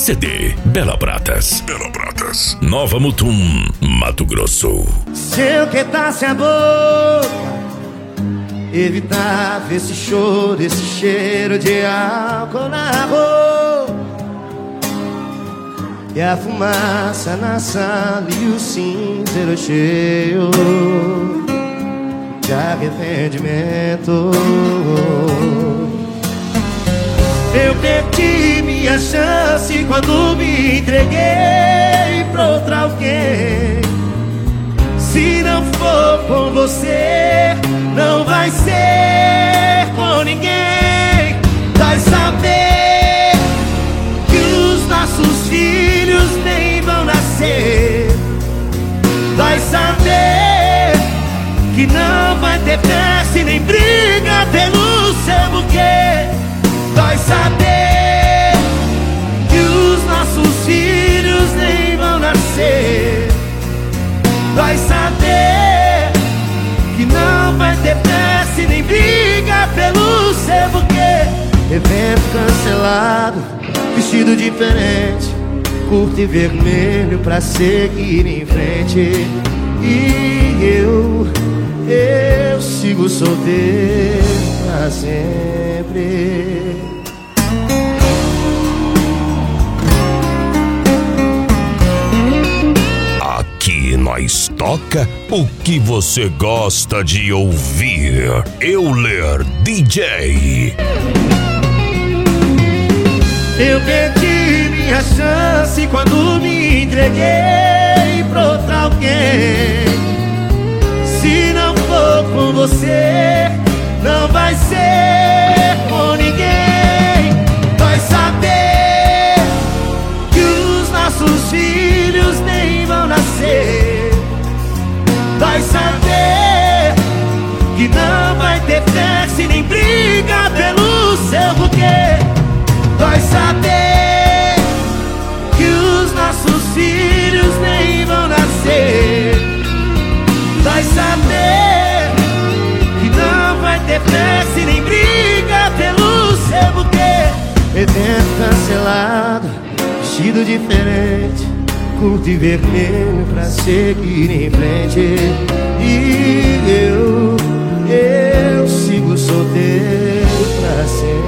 CD Bela Pratas. Bela Pratas. Nova Mutum, Mato Grosso. Se eu quedasse a boca, evitava esse choro, esse cheiro de álcool na roupa, e a fumaça na sala e o cinzeiro cheio de arrependimento. Eu perdi minha chance quando me entreguei pra outra alguém. Se não for com você, não vai ser com ninguém. Vai saber que os nossos filhos nem vão nascer. Vai saber que não vai ter festa e nem briga pelo seu buquê. Vai saber que os nossos filhos nem vão nascer. Vai saber que não vai ter festa e nem briga pelo seu buquê. Evento cancelado, vestido diferente, curto e vermelho pra seguir em frente. E eu sigo solteiro pra sempre. Aqui nós toca o que você gosta de ouvir. Euler DJ. Eu perdi minha chance quando me entreguei pra outra alguém. Se não for com você, não vai ser com ninguém. Vai saber que os nossos filhos nem vão nascer. Vai saber que não vai ter festa e nem briga pelo seu buquê. Vai saber que os nossos filhos nem vão nascer. Vai saber que não vai ter festa e nem briga pelo seu buquê. Evento cancelado, vestido diferente, curto e vermelho pra seguir em frente. E eu sigo solteiro pra sempre.